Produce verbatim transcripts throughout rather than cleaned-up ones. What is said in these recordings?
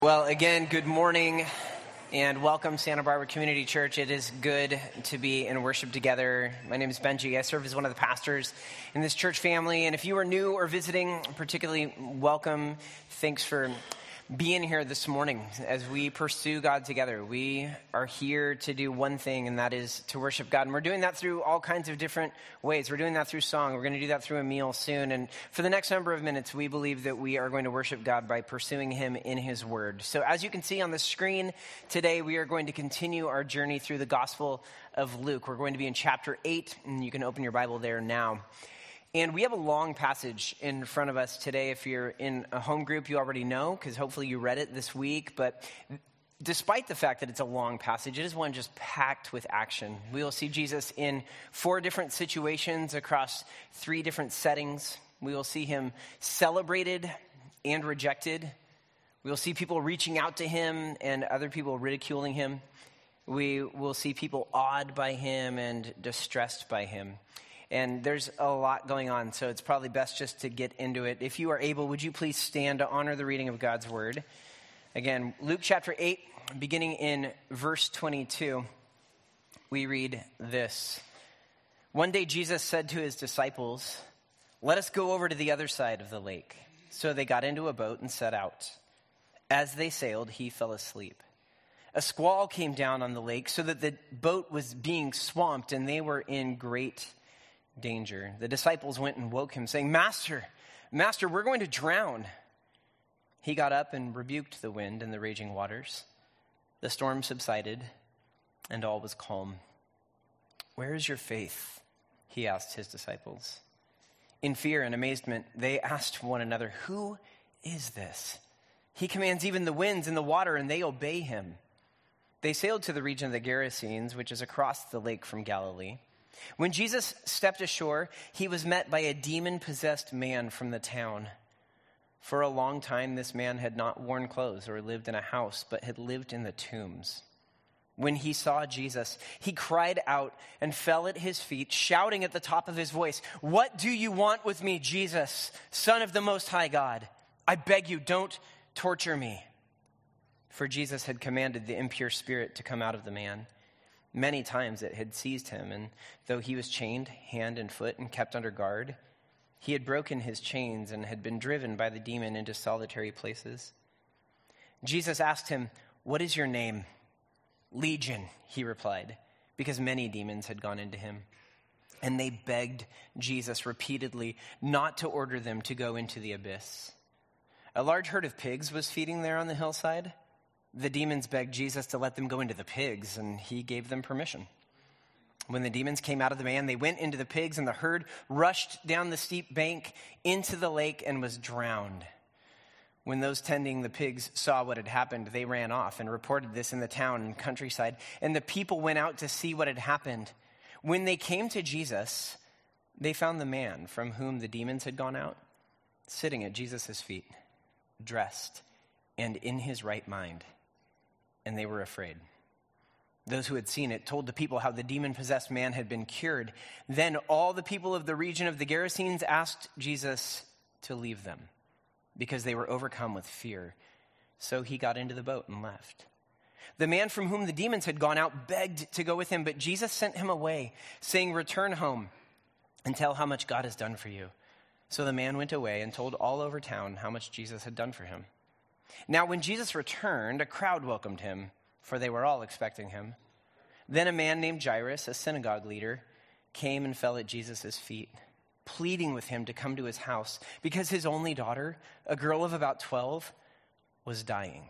Well, again, good morning and welcome Santa Barbara Community Church. It is good to be in worship together. My name is Benji. I serve as one of the pastors in this church family. And if you are new or visiting, particularly welcome. Thanks for being here this morning as we pursue God together. We are here to do one thing, and that is to worship God. And we're doing that through all kinds of different ways. We're doing that through song. We're going to do that through a meal soon. And for the next number of minutes, we believe that we are going to worship God by pursuing him in his word. So as you can see on the screen today, we are going to continue our journey through the Gospel of Luke. We're going to be in chapter eight, and you can open your Bible there now. And we have a long passage in front of us today. If you're in a home group, you already know, because hopefully you read it this week. But despite the fact that it's a long passage, it is one just packed with action. We will see Jesus in four different situations across three different settings. We will see him celebrated and rejected. We will see people reaching out to him and other people ridiculing him. We will see people awed by him and distressed by him. And there's a lot going on, so it's probably best just to get into it. If you are able, would you please stand to honor the reading of God's word? Again, Luke chapter eight, beginning in verse twenty-two, we read this. One day Jesus said to his disciples, "Let us go over to the other side of the lake." So they got into a boat and set out. As they sailed, he fell asleep. A squall came down on the lake so that the boat was being swamped, and they were in great danger. The disciples went and woke him, saying, Master, Master, we're going to drown. He got up and rebuked the wind and the raging waters. The storm subsided, and all was calm. Where is your faith? He asked his disciples. In fear and amazement, they asked one another, Who is this? He commands even the winds and the water, and they obey him. They sailed to the region of the Gerasenes, which is across the lake from Galilee. When Jesus stepped ashore, he was met by a demon-possessed man from the town. For a long time, this man had not worn clothes or lived in a house, but had lived in the tombs. When he saw Jesus, he cried out and fell at his feet, shouting at the top of his voice, "What do you want with me, Jesus, Son of the Most High God? I beg you, don't torture me." For Jesus had commanded the impure spirit to come out of the man. Many times it had seized him, and though he was chained hand and foot and kept under guard, he had broken his chains and had been driven by the demon into solitary places. Jesus asked him, "What is your name?" "Legion," he replied, because many demons had gone into him. And they begged Jesus repeatedly not to order them to go into the abyss. A large herd of pigs was feeding there on the hillside. The demons begged Jesus to let them go into the pigs, and he gave them permission. When the demons came out of the man, they went into the pigs, and the herd rushed down the steep bank into the lake and was drowned. When those tending the pigs saw what had happened, they ran off and reported this in the town and countryside, and the people went out to see what had happened. When they came to Jesus, they found the man from whom the demons had gone out, sitting at Jesus' feet, dressed and in his right mind. And they were afraid. Those who had seen it told the people how the demon-possessed man had been cured. Then all the people of the region of the Gerasenes asked Jesus to leave them because they were overcome with fear. So he got into the boat and left. The man from whom the demons had gone out begged to go with him, but Jesus sent him away, saying, "Return home and tell how much God has done for you." So the man went away and told all over town how much Jesus had done for him. Now, when Jesus returned, a crowd welcomed him, for they were all expecting him. Then a man named Jairus, a synagogue leader, came and fell at Jesus' feet, pleading with him to come to his house, because his only daughter, a girl of about twelve, was dying.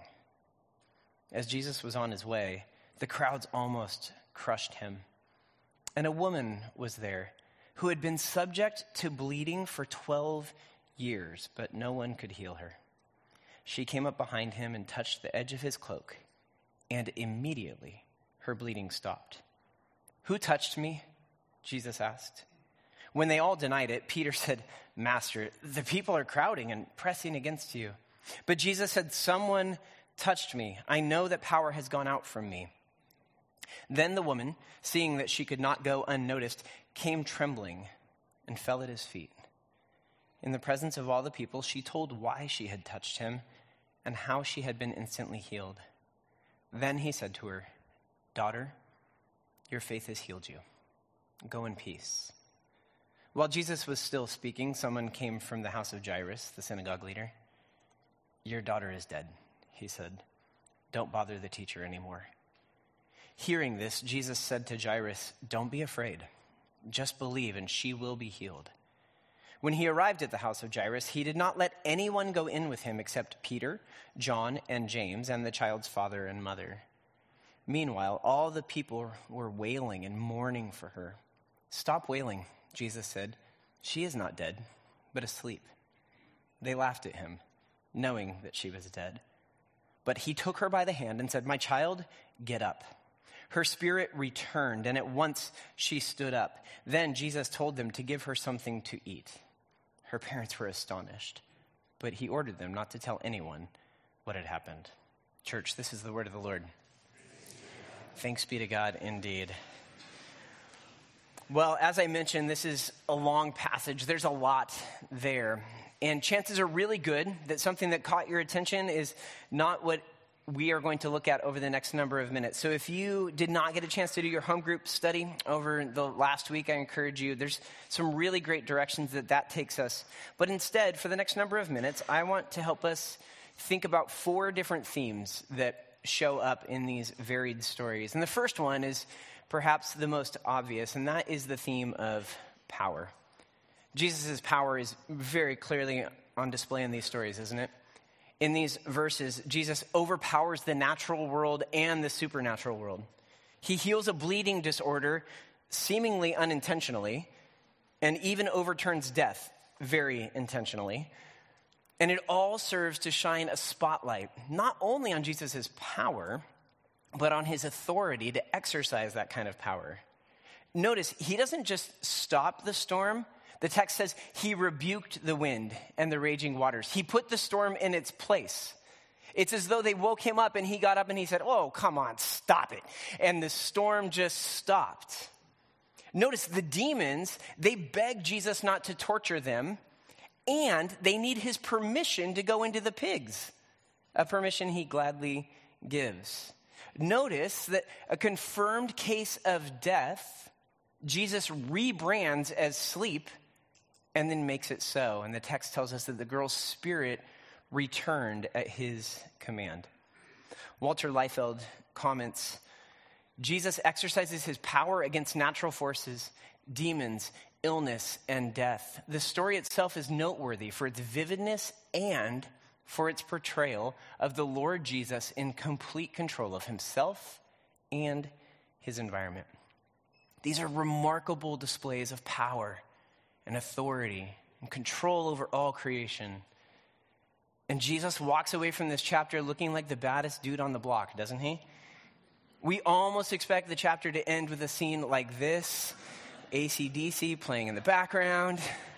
As Jesus was on his way, the crowds almost crushed him. And a woman was there who had been subject to bleeding for twelve years, but no one could heal her. She came up behind him and touched the edge of his cloak, and immediately her bleeding stopped. "Who touched me?" Jesus asked. When they all denied it, Peter said, "Master, the people are crowding and pressing against you." But Jesus said, "Someone touched me. I know that power has gone out from me." Then the woman, seeing that she could not go unnoticed, came trembling and fell at his feet. In the presence of all the people, she told why she had touched him and how she had been instantly healed. Then he said to her, "Daughter, your faith has healed you. Go in peace." While Jesus was still speaking, someone came from the house of Jairus, the synagogue leader. "Your daughter is dead," he said. "Don't bother the teacher anymore." Hearing this, Jesus said to Jairus, "Don't be afraid. Just believe and she will be healed." When he arrived at the house of Jairus, he did not let anyone go in with him except Peter, John, and James, and the child's father and mother. Meanwhile, all the people were wailing and mourning for her. "Stop wailing," Jesus said. "She is not dead, but asleep." They laughed at him, knowing that she was dead. But he took her by the hand and said, "My child, get up." Her spirit returned, and at once she stood up. Then Jesus told them to give her something to eat. Her parents were astonished, but he ordered them not to tell anyone what had happened. Church, this is the word of the Lord. Thanks be to God indeed. Well, as I mentioned, this is a long passage. There's a lot there. And chances are really good that something that caught your attention is not what we are going to look at over the next number of minutes. So if you did not get a chance to do your home group study over the last week, I encourage you. There's some really great directions that that takes us. But instead, for the next number of minutes, I want to help us think about four different themes that show up in these varied stories. And the first one is perhaps the most obvious, and that is the theme of power. Jesus' power is very clearly on display in these stories, isn't it? In these verses, Jesus overpowers the natural world and the supernatural world. He heals a bleeding disorder seemingly unintentionally, and even overturns death very intentionally. And it all serves to shine a spotlight, not only on Jesus' power, but on his authority to exercise that kind of power. Notice, he doesn't just stop the storm. The text says he rebuked the wind and the raging waters. He put the storm in its place. It's as though they woke him up and he got up and he said, "Oh, come on, stop it." And the storm just stopped. Notice the demons, they beg Jesus not to torture them, and they need his permission to go into the pigs, a permission he gladly gives. Notice that a confirmed case of death, Jesus rebrands as sleep and then makes it so. And the text tells us that the girl's spirit returned at his command. Walter Liefeld comments, Jesus exercises his power against natural forces, demons, illness, and death. The story itself is noteworthy for its vividness and for its portrayal of the Lord Jesus in complete control of himself and his environment. These are remarkable displays of power and authority and control over all creation. And Jesus walks away from this chapter looking like the baddest dude on the block, doesn't he? We almost expect the chapter to end with a scene like this, A C D C playing in the background.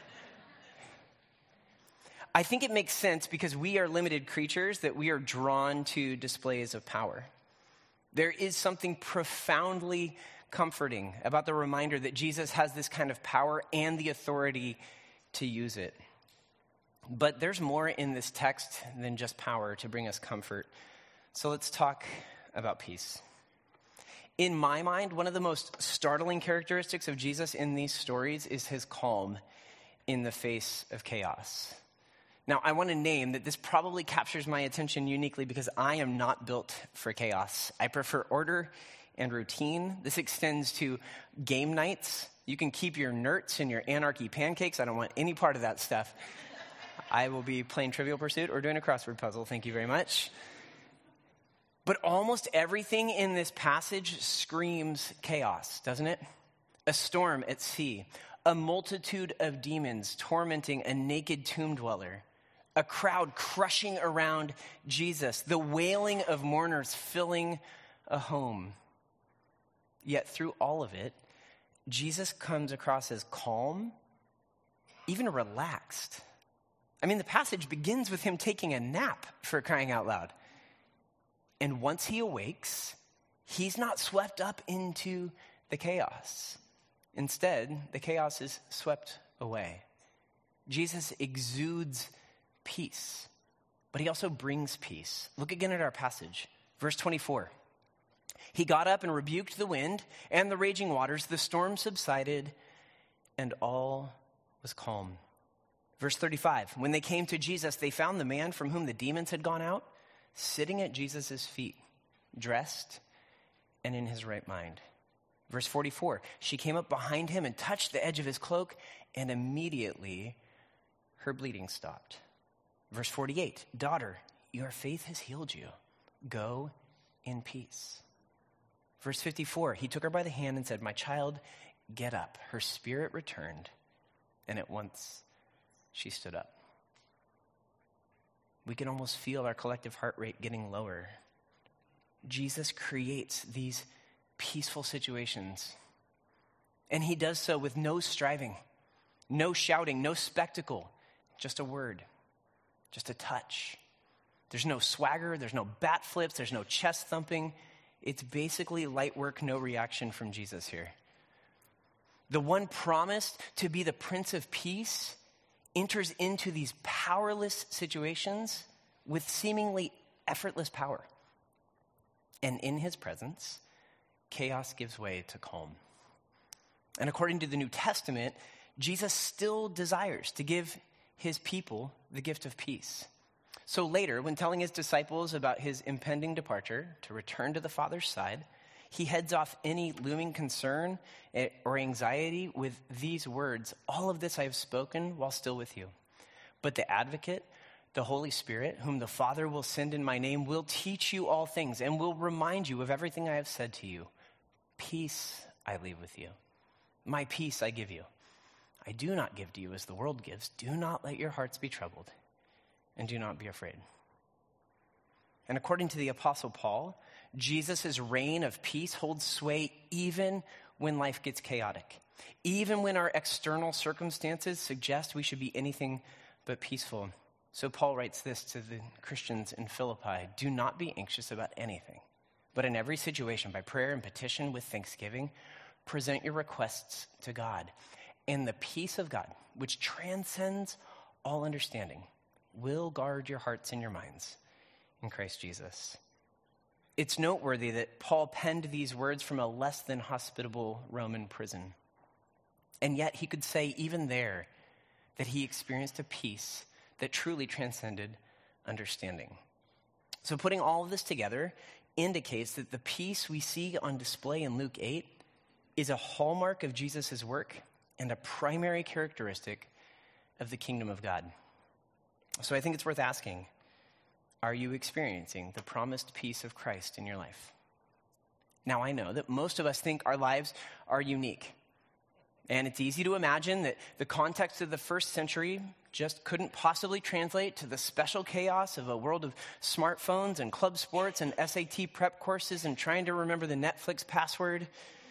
I think it makes sense because we are limited creatures that we are drawn to displays of power. There is something profoundly comforting about the reminder that Jesus has this kind of power and the authority to use it. But there's more in this text than just power to bring us comfort. So let's talk about peace. In my mind, one of the most startling characteristics of Jesus in these stories is his calm in the face of chaos. Now, I want to name that this probably captures my attention uniquely because I am not built for chaos. I prefer order and routine. This extends to game nights. You can keep your nerds and your anarchy pancakes. I don't want any part of that stuff. I will be playing Trivial Pursuit or doing a crossword puzzle. Thank you very much. But almost everything in this passage screams chaos, doesn't it? A storm at sea, a multitude of demons tormenting a naked tomb dweller, a crowd crushing around Jesus, the wailing of mourners filling a home. Yet through all of it, Jesus comes across as calm, even relaxed. I mean, the passage begins with him taking a nap, for crying out loud. And once he awakes, he's not swept up into the chaos. Instead, the chaos is swept away. Jesus exudes peace. but he also brings peace. Look again at our passage, verse twenty-four. He got up and rebuked the wind and the raging waters. The storm subsided and all was calm. Verse thirty-five, when they came to Jesus, they found the man from whom the demons had gone out sitting at Jesus' feet, dressed and in his right mind. Verse forty-four, she came up behind him and touched the edge of his cloak, and immediately her bleeding stopped. Verse forty-eight, daughter, your faith has healed you. Go in peace. Verse fifty-four, he took her by the hand and said, my child, get up. Her spirit returned, and at once she stood up. We can almost feel our collective heart rate getting lower. Jesus creates these peaceful situations, and he does so with no striving, no shouting, no spectacle, just a word, just a touch. There's no swagger, there's no bat flips, there's no chest thumping. It's basically light work, no reaction from Jesus here. The one promised to be the Prince of Peace enters into these powerless situations with seemingly effortless power. And in his presence, chaos gives way to calm. And according to the New Testament, Jesus still desires to give his people the gift of peace. So later, when telling his disciples about his impending departure to return to the Father's side, he heads off any looming concern or anxiety with these words, all of this I have spoken while still with you. But the advocate, the Holy Spirit, whom the Father will send in my name, will teach you all things and will remind you of everything I have said to you. Peace I leave with you. My peace I give you. I do not give to you as the world gives. Do not let your hearts be troubled, and do not be afraid. And according to the Apostle Paul, Jesus' reign of peace holds sway even when life gets chaotic. Even when our external circumstances suggest we should be anything but peaceful. So Paul writes this to the Christians in Philippi, do not be anxious about anything, but in every situation, by prayer and petition with thanksgiving, present your requests to God. And the peace of God, which transcends all understanding, will guard your hearts and your minds in Christ Jesus. It's noteworthy that Paul penned these words from a less than hospitable Roman prison. And yet he could say even there that he experienced a peace that truly transcended understanding. So putting all of this together indicates that the peace we see on display in Luke eight is a hallmark of Jesus' work and a primary characteristic of the kingdom of God. So I think it's worth asking, are you experiencing the promised peace of Christ in your life? Now, I know that most of us think our lives are unique. And it's easy to imagine that the context of the first century just couldn't possibly translate to the special chaos of a world of smartphones and club sports and S A T prep courses and trying to remember the Netflix password.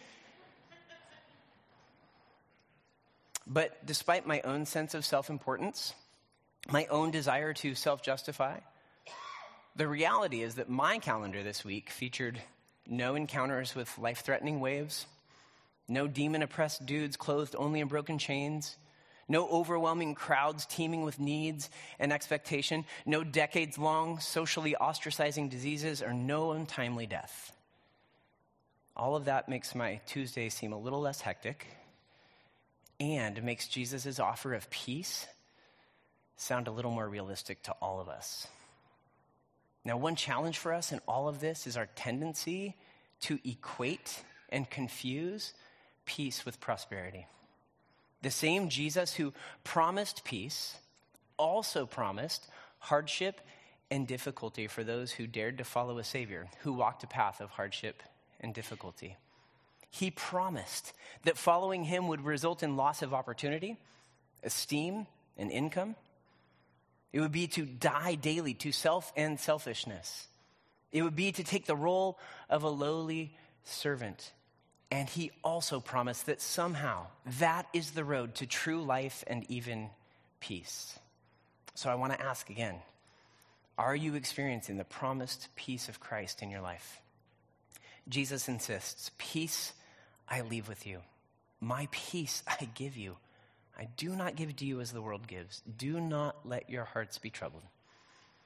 But despite my own sense of self-importance, my own desire to self-justify, the reality is that my calendar this week featured no encounters with life-threatening waves, no demon-oppressed dudes clothed only in broken chains, no overwhelming crowds teeming with needs and expectation, no decades-long socially ostracizing diseases, or no untimely death. All of that makes my Tuesday seem a little less hectic and makes Jesus' offer of peace sound a little more realistic to all of us. Now, one challenge for us in all of this is our tendency to equate and confuse peace with prosperity. The same Jesus who promised peace also promised hardship and difficulty for those who dared to follow a Savior who walked a path of hardship and difficulty. He promised that following him would result in loss of opportunity, esteem, and income. It would be to die daily to self and selfishness. It would be to take the role of a lowly servant. And he also promised that somehow that is the road to true life and even peace. So I want to ask again, are you experiencing the promised peace of Christ in your life? Jesus insists, peace I leave with you. My peace I give you. I do not give to you as the world gives. Do not let your hearts be troubled.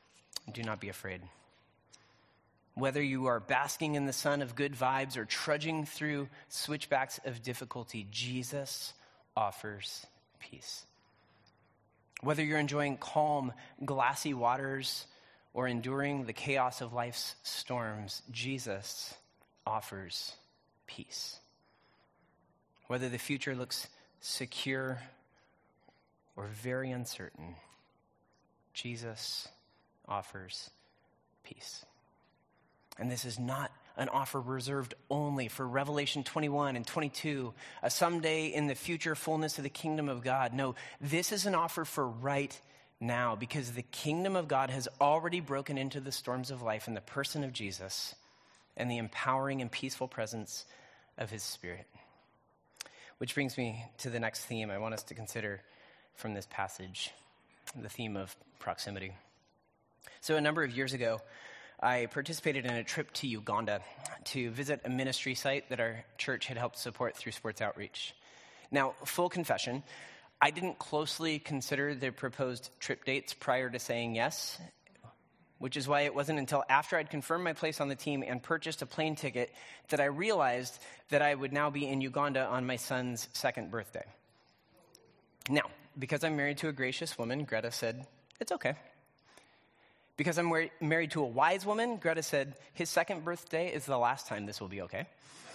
do not be afraid. Whether you are basking in the sun of good vibes or trudging through switchbacks of difficulty, Jesus offers peace. Whether you're enjoying calm, glassy waters or enduring the chaos of life's storms, Jesus offers peace. Whether the future looks secure or very uncertain, Jesus offers peace. And this is not an offer reserved only for Revelation twenty-one and twenty-two, a someday in the future fullness of the kingdom of God. No, this is an offer for right now, because the kingdom of God has already broken into the storms of life in the person of Jesus and the empowering and peaceful presence of his Spirit. Which brings me to the next theme I want us to consider from this passage, the theme of proximity. So a number of years ago, I participated in a trip to Uganda to visit a ministry site that our church had helped support through sports outreach. Now, full confession, I didn't closely consider the proposed trip dates prior to saying yes, which is why it wasn't until after I'd confirmed my place on the team and purchased a plane ticket that I realized that I would now be in Uganda on my son's second birthday. Now, because I'm married to a gracious woman, Greta said, it's okay. Because I'm mar- married to a wise woman, Greta said, his second birthday is the last time this will be okay.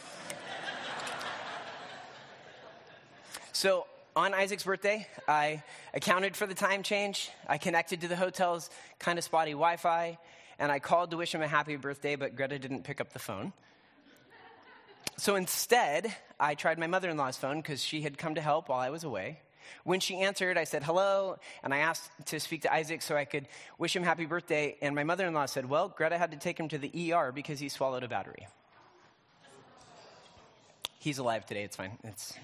So on Isaac's birthday, I accounted for the time change. I connected to the hotel's kind of spotty Wi-Fi, and I called to wish him a happy birthday, but Greta didn't pick up the phone. So instead, I tried my mother-in-law's phone because she had come to help while I was away. When she answered, I said hello, and I asked to speak to Isaac so I could wish him happy birthday, and my mother-in-law said, well, Greta had to take him to the E R because he swallowed a battery. He's alive today, it's fine. It's...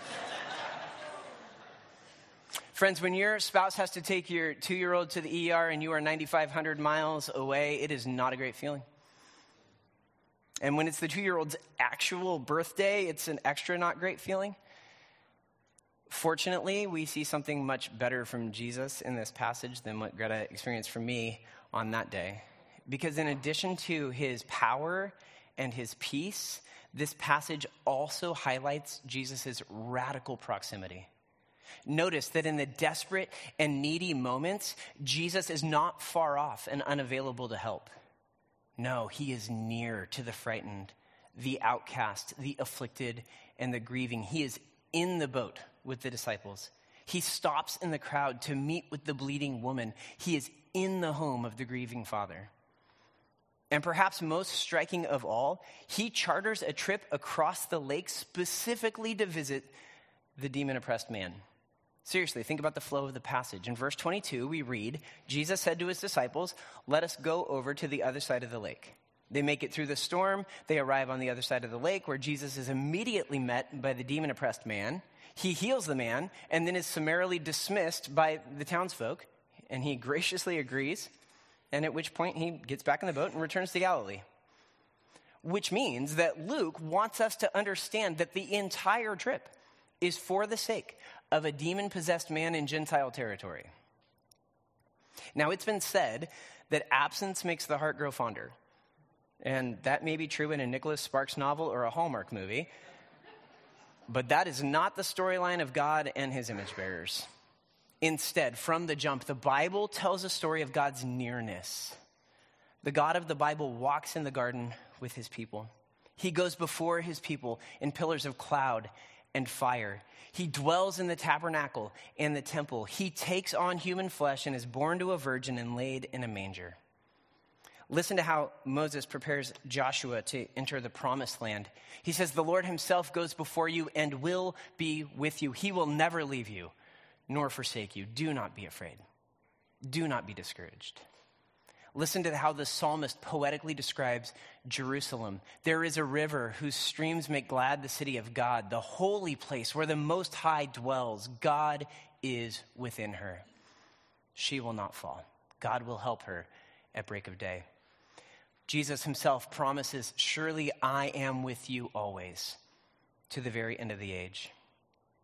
Friends, when your spouse has to take your two-year-old to the E R and you are ninety-five hundred miles away, it is not a great feeling. And when it's the two-year-old's actual birthday, it's an extra not great feeling. Fortunately, we see something much better from Jesus in this passage than what Greta experienced from me on that day. Because in addition to his power and his peace, this passage also highlights Jesus' radical proximity. Notice that in the desperate and needy moments, Jesus is not far off and unavailable to help. No, he is near to the frightened, the outcast, the afflicted, and the grieving. He is in the boat with the disciples. He stops in the crowd to meet with the bleeding woman. He is in the home of the grieving father. And perhaps most striking of all, he charters a trip across the lake specifically to visit the demon-oppressed man. Seriously, think about the flow of the passage. In verse twenty-two, we read, Jesus said to his disciples, let us go over to the other side of the lake. They make it through the storm. They arrive on the other side of the lake where Jesus is immediately met by the demon-oppressed man. He heals the man and then is summarily dismissed by the townsfolk, and he graciously agrees, and at which point he gets back in the boat and returns to Galilee. Which means that Luke wants us to understand that the entire trip is for the sake of a demon-possessed man in Gentile territory. Now, it's been said that absence makes the heart grow fonder, and that may be true in a Nicholas Sparks novel or a Hallmark movie. But that is not the storyline of God and his image bearers. Instead, from the jump, the Bible tells a story of God's nearness. The God of the Bible walks in the garden with his people. He goes before his people in pillars of cloud and fire. He dwells in the tabernacle and the temple. He takes on human flesh and is born to a virgin and laid in a manger. Listen to how Moses prepares Joshua to enter the promised land. He says, the Lord himself goes before you and will be with you. He will never leave you nor forsake you. Do not be afraid. Do not be discouraged. Listen to how the psalmist poetically describes Jerusalem. There is a river whose streams make glad the city of God, the holy place where the Most High dwells. God is within her. She will not fall. God will help her at break of day. Jesus himself promises, surely I am with you always, to the very end of the age.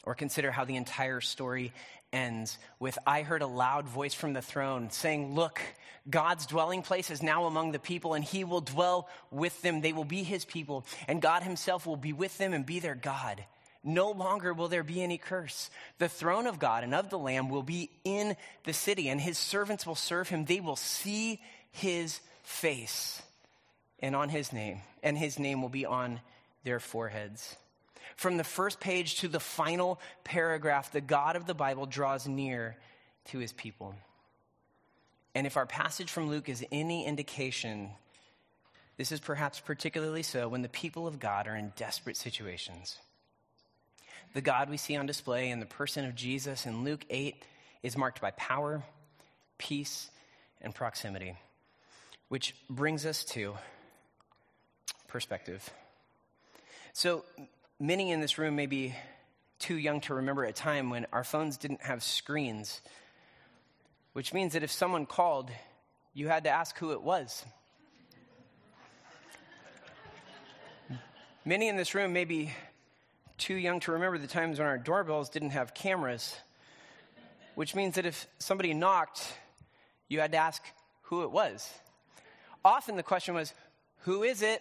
Or consider how the entire story ends with, I heard a loud voice from the throne saying, look, God's dwelling place is now among the people, and he will dwell with them. They will be his people, and God himself will be with them and be their God. No longer will there be any curse. The throne of God and of the Lamb will be in the city, and his servants will serve him. They will see his face and on his name, and his name will be on their foreheads. From the first page to the final paragraph, the God of the Bible draws near to his people. And if our passage from Luke is any indication, this is perhaps particularly so when the people of God are in desperate situations. The God we see on display in the person of Jesus in Luke eight is marked by power, peace, and proximity, which brings us to perspective. So, many in this room may be too young to remember a time when our phones didn't have screens, which means that if someone called, you had to ask who it was. Many in this room may be too young to remember the times when our doorbells didn't have cameras, which means that if somebody knocked, you had to ask who it was. Often the question was, who is it?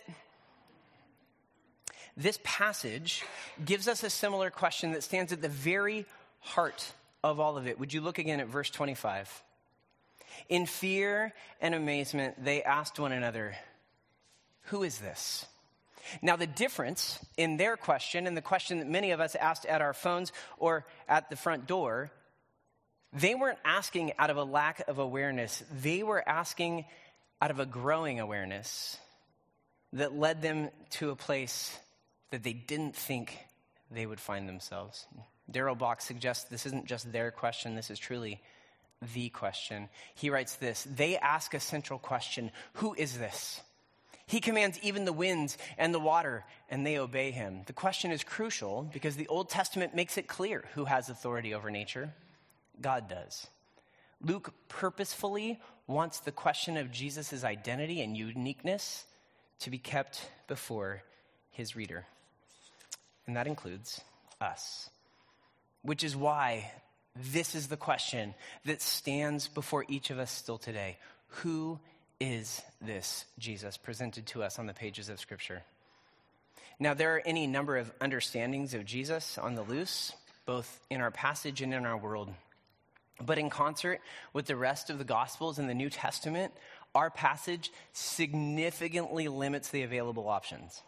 This passage gives us a similar question that stands at the very heart of all of it. Would you look again at verse twenty-five? In fear and amazement, they asked one another, who is this? Now, the difference in their question and the question that many of us asked at our phones or at the front door, they weren't asking out of a lack of awareness. They were asking out of a growing awareness that led them to a place that they didn't think they would find themselves. Darrell Bock suggests this isn't just their question, this is truly the question. He writes this, they ask a central question, who is this? He commands even the winds and the water, and they obey him. The question is crucial because the Old Testament makes it clear who has authority over nature. God does. Luke purposefully wants the question of Jesus' identity and uniqueness to be kept before his reader. And that includes us. Which is why this is the question that stands before each of us still today. Who is this Jesus presented to us on the pages of Scripture? Now, there are any number of understandings of Jesus on the loose, both in our passage and in our world. But in concert with the rest of the Gospels in the New Testament, our passage significantly limits the available options.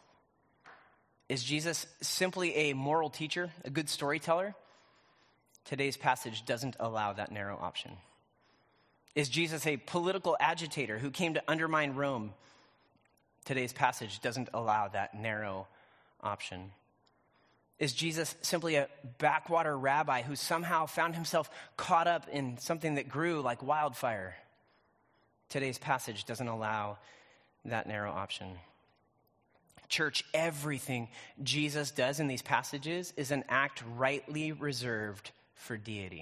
Is Jesus simply a moral teacher, a good storyteller? Today's passage doesn't allow that narrow option. Is Jesus a political agitator who came to undermine Rome? Today's passage doesn't allow that narrow option. Is Jesus simply a backwater rabbi who somehow found himself caught up in something that grew like wildfire? Today's passage doesn't allow that narrow option. Church, everything Jesus does in these passages is an act rightly reserved for deity.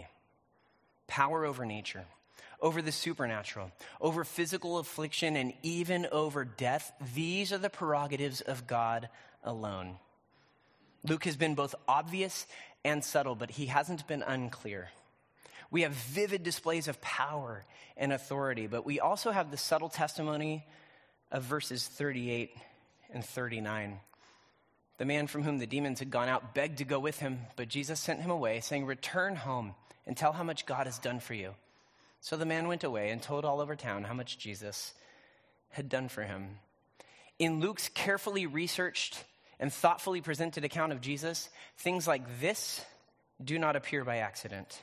Power over nature, over the supernatural, over physical affliction, and even over death. These are the prerogatives of God alone. Luke has been both obvious and subtle, but he hasn't been unclear. We have vivid displays of power and authority, but we also have the subtle testimony of verses thirty-eight and thirty-nine. The man from whom the demons had gone out begged to go with him, but Jesus sent him away, saying, return home and tell how much God has done for you. So the man went away and told all over town how much Jesus had done for him. In Luke's carefully researched and thoughtfully presented account of Jesus, things like this do not appear by accident.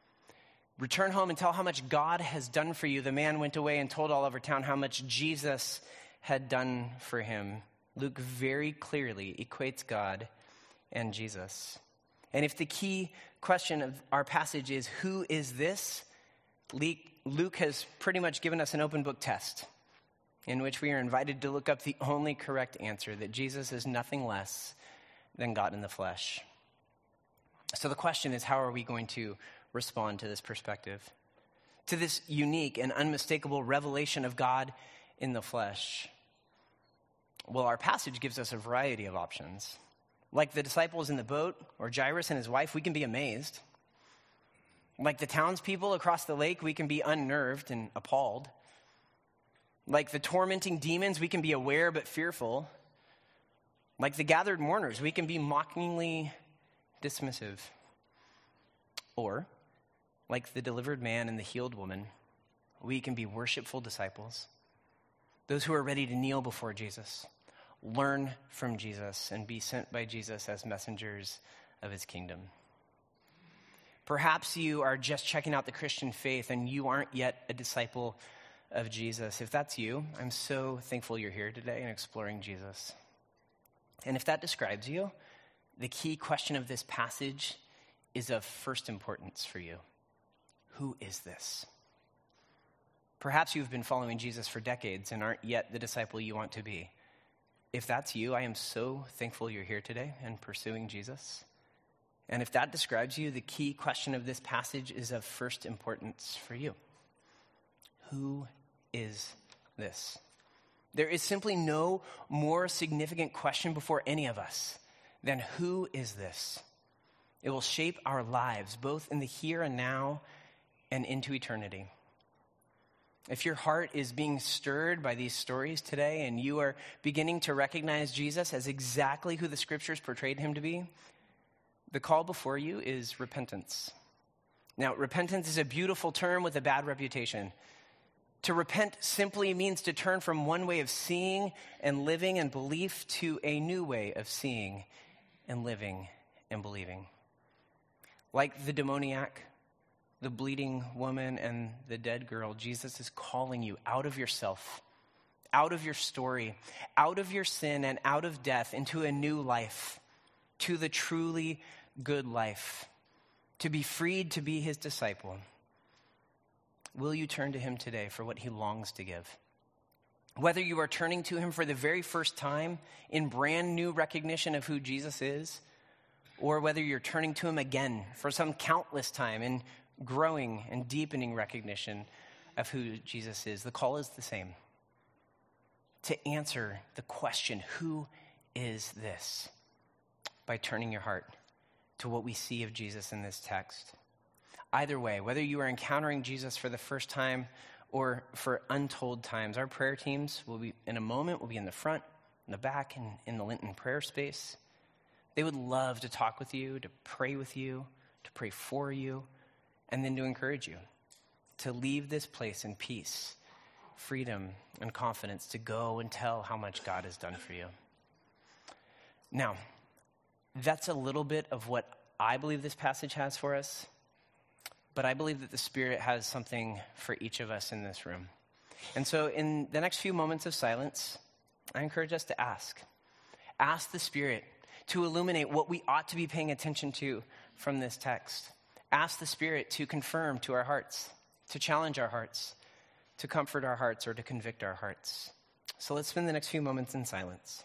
Return home and tell how much God has done for you. The man went away and told all over town how much Jesus had done for him. Luke very clearly equates God and Jesus. And if the key question of our passage is, who is this? Luke has pretty much given us an open book test in which we are invited to look up the only correct answer, that Jesus is nothing less than God in the flesh. So the question is, how are we going to respond to this perspective, to this unique and unmistakable revelation of God in the flesh? Well, our passage gives us a variety of options. Like the disciples in the boat or Jairus and his wife, we can be amazed. Like the townspeople across the lake, we can be unnerved and appalled. Like the tormenting demons, we can be aware but fearful. Like the gathered mourners, we can be mockingly dismissive. Or, like the delivered man and the healed woman, we can be worshipful disciples, those who are ready to kneel before Jesus, learn from Jesus, and be sent by Jesus as messengers of his kingdom. Perhaps you are just checking out the Christian faith and you aren't yet a disciple of Jesus. If that's you, I'm so thankful you're here today and exploring Jesus. And if that describes you, the key question of this passage is of first importance for you. Who is this? Perhaps you've been following Jesus for decades and aren't yet the disciple you want to be. If that's you, I am so thankful you're here today and pursuing Jesus. And if that describes you, the key question of this passage is of first importance for you. Who is this? There is simply no more significant question before any of us than who is this? It will shape our lives, both in the here and now and into eternity. If your heart is being stirred by these stories today and you are beginning to recognize Jesus as exactly who the scriptures portrayed him to be, the call before you is repentance. Now, repentance is a beautiful term with a bad reputation. To repent simply means to turn from one way of seeing and living and belief to a new way of seeing and living and believing. Like the demoniac, the bleeding woman, and the dead girl, Jesus is calling you out of yourself, out of your story, out of your sin, and out of death into a new life, to the truly good life, to be freed to be his disciple. Will you turn to him today for what he longs to give? Whether you are turning to him for the very first time in brand new recognition of who Jesus is, or whether you're turning to him again for some countless time in growing and deepening recognition of who Jesus is, the call is the same. To answer the question, who is this? By turning your heart to what we see of Jesus in this text. Either way, whether you are encountering Jesus for the first time or for untold times, our prayer teams will be, in a moment, will be in the front, in the back, and in the Linton prayer space. They would love to talk with you, to pray with you, to pray for you, and then to encourage you to leave this place in peace, freedom, and confidence to go and tell how much God has done for you. Now, that's a little bit of what I believe this passage has for us. But I believe that the Spirit has something for each of us in this room. And so in the next few moments of silence, I encourage us to ask. Ask the Spirit to illuminate what we ought to be paying attention to from this text. Ask the Spirit to confirm to our hearts, to challenge our hearts, to comfort our hearts, or to convict our hearts. So let's spend the next few moments in silence.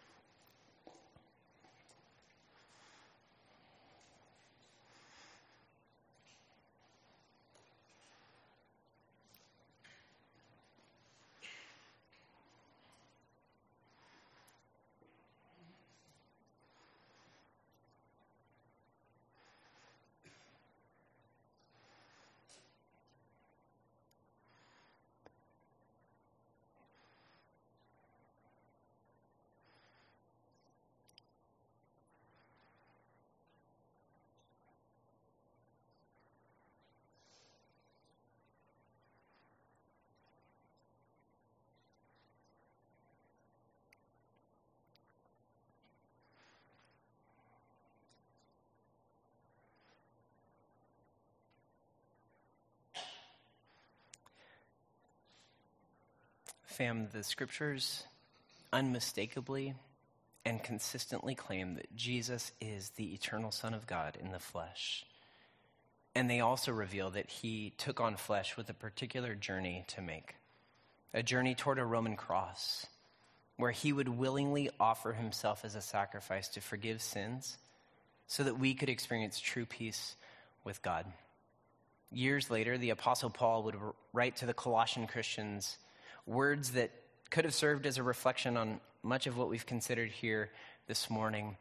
Fam, the scriptures unmistakably and consistently claim that Jesus is the eternal Son of God in the flesh. And they also reveal that he took on flesh with a particular journey to make, a journey toward a Roman cross, where he would willingly offer himself as a sacrifice to forgive sins so that we could experience true peace with God. Years later, the Apostle Paul would write to the Colossian Christians words that could have served as a reflection on much of what we've considered here this morning.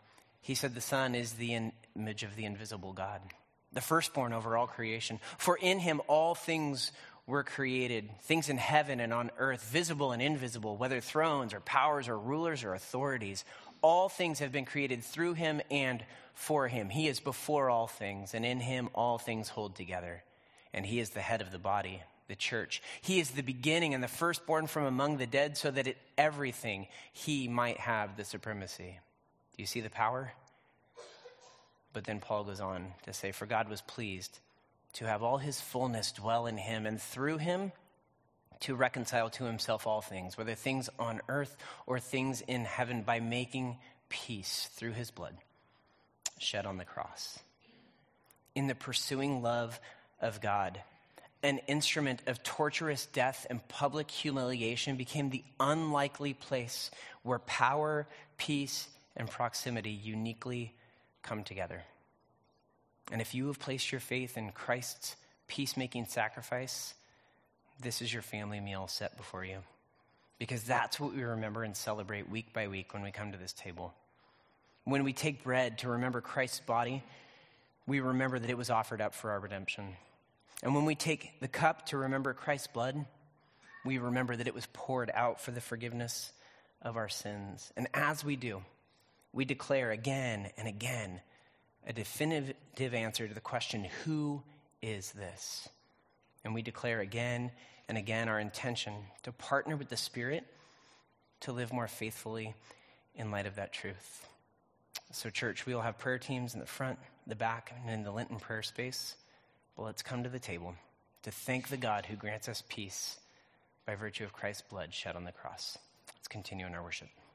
He said the Son is the in- image of the invisible God, the firstborn over all creation. For in him all things were created, things in heaven and on earth, visible and invisible, whether thrones or powers or rulers or authorities. All things have been created through him and for him. He is before all things, and in him all things hold together. And he is the head of the body, the church. He is the beginning and the firstborn from among the dead, so that in everything he might have the supremacy. Do you see the power? But then Paul goes on to say, for God was pleased to have all his fullness dwell in him, and through him to reconcile to himself all things, whether things on earth or things in heaven, by making peace through his blood shed on the cross. In the pursuing love of God, an instrument of torturous death and public humiliation became the unlikely place where power, peace, and proximity uniquely come together. And if you have placed your faith in Christ's peacemaking sacrifice, this is your family meal set before you. Because that's what we remember and celebrate week by week when we come to this table. When we take bread to remember Christ's body, we remember that it was offered up for our redemption. And when we take the cup to remember Christ's blood, we remember that it was poured out for the forgiveness of our sins. And as we do, we declare again and again a definitive answer to the question, who is this? And we declare again and again our intention to partner with the Spirit to live more faithfully in light of that truth. So church, we will have prayer teams in the front, the back, and in the Lenten prayer space. But let's come to the table to thank the God who grants us peace by virtue of Christ's blood shed on the cross. Let's continue in our worship.